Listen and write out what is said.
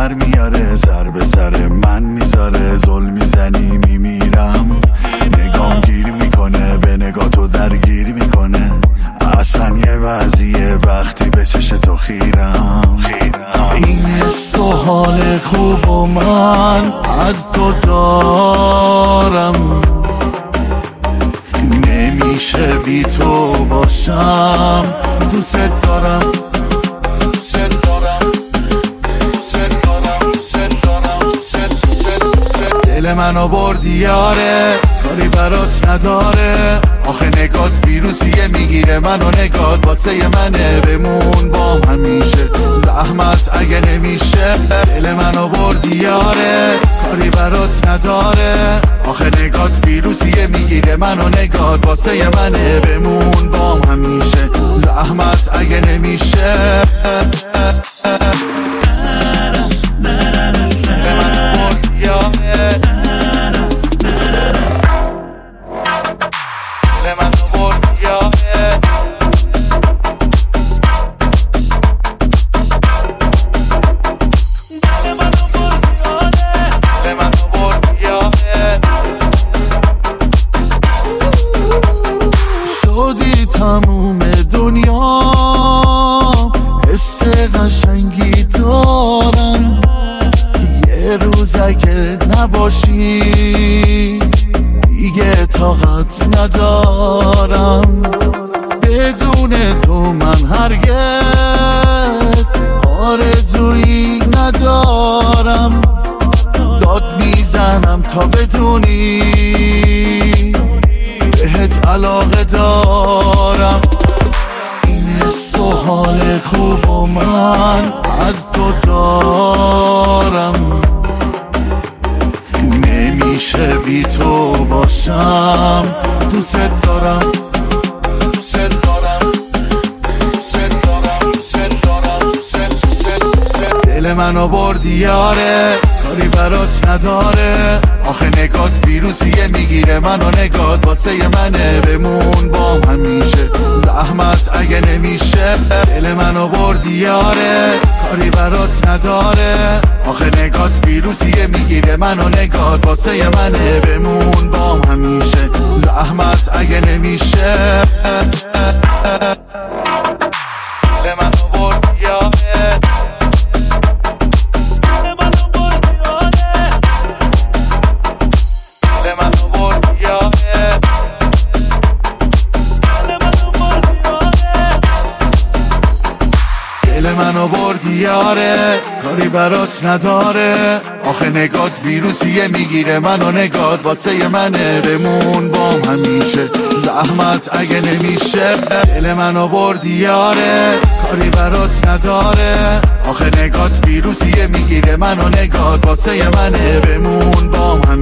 در میاره، سر به سر من میذاره، ظلم میزنی میمیرم، نگام گیر میکنه، به نگاه تو درگیر میکنه، اصلا یه وضعیه وقتی به چش تو خیرم. این حس و حال خوب و من از تو دارم، نمیشه بی تو باشم، دوست دارم. دل منو بردی یاره، کاری برات نداره، آخه نگات ویروسیه میگیره منو، نگات واسه منه، بمون بام همیشه، زحمت اگه نمیشه. دل منو بردی یاره، کاری برات نداره، آخه نگات ویروسیه میگیره منو، نگات واسه منه، بمون بام همیشه، زحمت اگه نمیشه. تموم دنیا حس قشنگی دارم، یه روز اگه نباشی دیگه طاقت ندارم، بدون تو من هرگز آرزویی ندارم، داد میزنم تا بدونی بهت علاقه دارم. این حس و حال خوب و من از تو دارم، نمیشه بی تو باشم، دوست دارم. دل منو بردی یاره، کاری برات نداره، آخه نگات ویروسیه میگیره منو، نگات واسه منه، بمون بام همیشه، زحمت اگه نمیشه. دل منو بردی یاره، کاری برات نداره، آخه نگات ویروسیه میگیره منو، نگات واسه منه، بمون بام همیشه، زحمت اگه نمیشه. دل منو بردی یاره، منو بردی یاره، کاری برات نداره، آخه نگات ویروسیه میگیره منو، نگات واسه منه، بمون بام همیشه، زحمت اگه نمیشه. دل منو بردی یاره، کاری برات نداره، آخه نگات ویروسیه میگیره منو، نگات واسه منه، بمون بام همیشه.